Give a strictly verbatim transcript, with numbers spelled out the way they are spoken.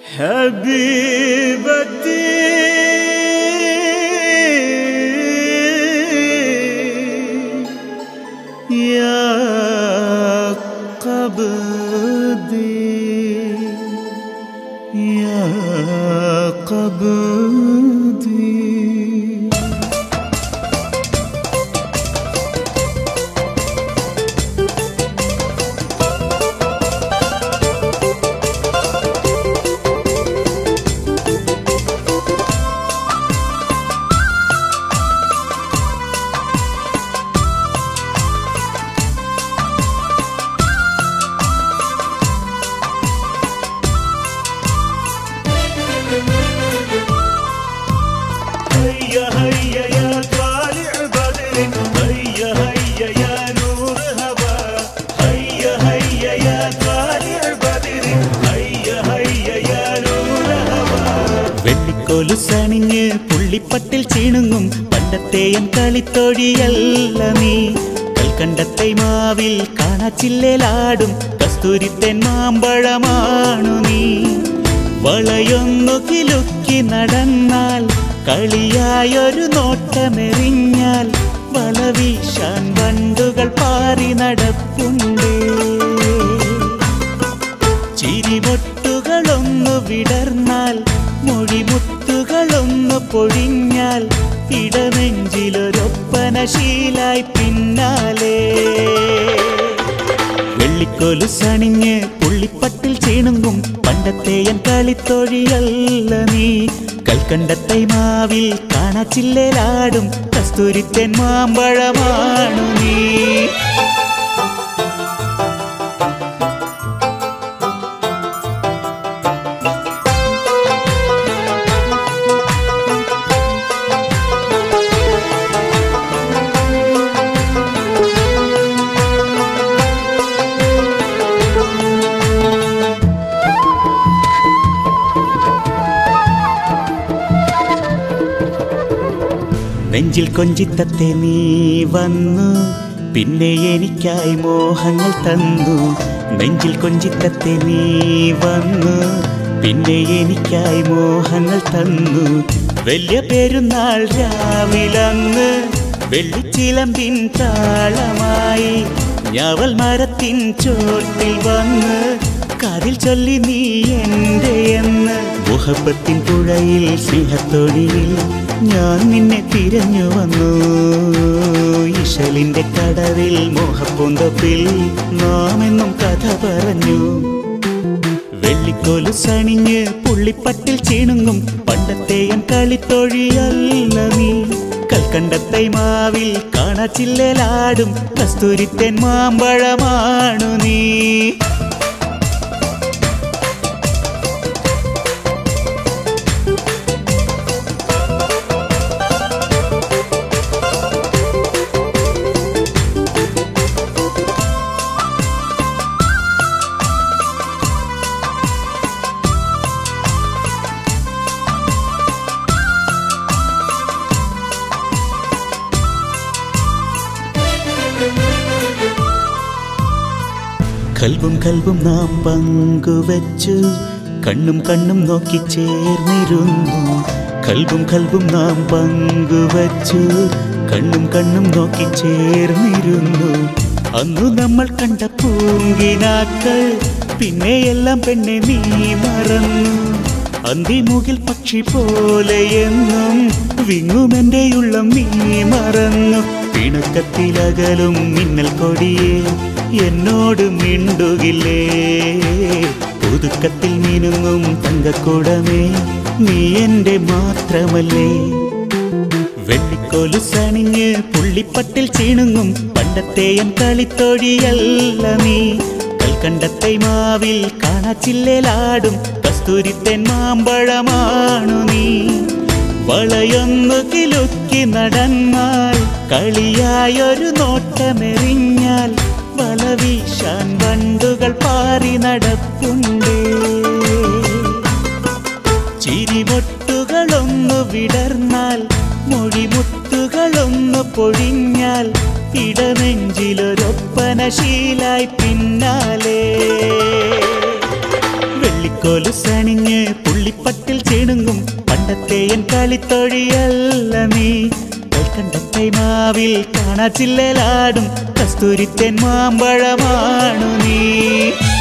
حبيبتي يا قبضي يا قبضي هيا هيا يا طالع بدر هيا هيا يا نور هبا هيا هيا يا طالع بدر هيا هيا يا نور هبا വെള്ളിക്കോലുസണിഞ്ഞ് പുള്ളിപ്പട്ടിൽ ചീണുങ്ങും പണ്ടത്തെയൻ കളിത്തൊഴിയല്ല നീ കൽക്കണ്ടത്തെ മാവിൽ കാണാച്ചില്ലേലാടും കസ്തൂരിത്തേൻ മാമ്പഴമാണു നീ വളയൊന്നു കിലുക്കി നടന്നാൽ കളിയായൊരു നോട്ടമെറിഞ്ഞാൽ വല വീശാൻ വണ്ടുകൾ പാറി നടപ്പുണ്ട് ചിരിമൊട്ടുകളൊന്നു വിടർന്നാൽ മൊഴിമുത്തുകളൊന്നു പൊഴിഞ്ഞാൽ ഇടനെഞ്ചിലൊരൊപ്പന ശീലായി പിന്നാലെ വെള്ളിക്കോലുസണിഞ്ഞ് പുള്ളിപ്പട്ടിൽ ചീണുങ്ങും പണ്ടത്തെയൻ കളിത്തൊഴിയല്ല നീ കൽക്കണ്ടത്തെ മാവിൽ കാണാച്ചില്ലേലാടും കസ്തൂരിത്തേൻ മാമ്പഴമാണു നീ നെഞ്ചിൽ കൊഞ്ചിത്തത്തെ നീ വന്നു പിന്നെ എനിക്കായി മോഹങ്ങൾ തന്നു നെഞ്ചിൽ കൊഞ്ചിത്തത്തെ നീ വന്നു പിന്നെ എനിക്കായി മോഹങ്ങൾ തന്നു വലിയ പെരുന്നാൾ രാവിലങ്ങ് വെള്ളിച്ചിലമ്പിൻ താളമായി ഞാവൽ മരത്തിൻ ചോട്ടിൽ വന്ന് കാതിൽ ചൊല്ലി നീ എൻ്റെ എന്ന് മുഹബത്തിൻ പുഴയിൽ സ്നേഹത്തൊടിയിൽ ഞാൻ നിന്നെ തിരഞ്ഞു വന്നു ഇശലിന്റെ കടവിൽ മോഹപ്പൂന്തപ്പിൽ നാം എന്നും കഥ പറഞ്ഞു വെള്ളിക്കോലുസണിഞ്ഞ് പുള്ളിപ്പട്ടിൽ ചീണുങ്ങും പണ്ടത്തെയൻ കളിത്തൊഴിയല്ല നീ കൽക്കണ്ടത്തെ മാവിൽ കാണാച്ചില്ലേലാടും കസ്തൂരിത്തേൻ മാമ്പഴമാണു നീ കൽബും കൽബും നാം പങ്കുവച്ചു കണ്ണും കണ്ണും നോക്കി ചേർന്നിരുന്നു കൽബും കൽബും നാം പങ്കുവച്ചു കണ്ണും കണ്ണും നോക്കി ചേർന്നിരുന്നു അന്നു നമ്മൾ കണ്ട പൂങ്കിനാക്കൾ പിന്നെയെല്ലാം പെണ്ണെ നീ മറന്നു അന്തിമുകിൽ പക്ഷി പോലെയെന്നും വിങ്ങുമെൻ്റെ ഉള്ളം നീ മറന്നു പിണക്കത്തിലകലും മിന്നൽ കൊടിയേ എന്നോട് മിണ്ടുകില്ലേ പുതുക്കത്തിൽ മിനുങ്ങും തങ്കക്കുടമേ നീ എൻ്റെ മാത്രമല്ലേ വെള്ളിക്കോലുസണിഞ്ഞ് പുള്ളിപ്പട്ടിൽ ചീണുങ്ങും പണ്ടത്തെയൻ കളിത്തൊഴിയല്ല നീ കൽക്കണ്ടത്തെ മാവിൽ കാണാച്ചില്ലേലാടും കസ്തൂരിത്തേൻ മാമ്പഴമാണു നീ വളയൊന്നു കിലുക്കി നടന്നാൽ കളിയായൊരു നോട്ടമെറിഞ്ഞാൽ വല വീശാൻ വണ്ടുകൾ പാറി നടപ്പുണ്ട് ചിരിമൊട്ടുകളൊന്നു വിടർന്നാൽ മൊഴിമുത്തുകളൊന്നു പൊഴിഞ്ഞാൽ ഇടനെഞ്ചിലൊരൊപ്പന ശീലായി പിന്നാലെ വെള്ളി പൊൻകൊലുസണിഞ്ഞ് പുള്ളിപ്പട്ടിൽ ചേണുങ്ങും പണ്ടത്തെ എൻ കളിത്തൊഴിയല്ല നീ. കൽക്കണ്ടത്തെ മാവിൽ കാണാ ചില്ലലാടും കസ്തൂരിത്തേൻ മാമ്പഴമാണു നീ.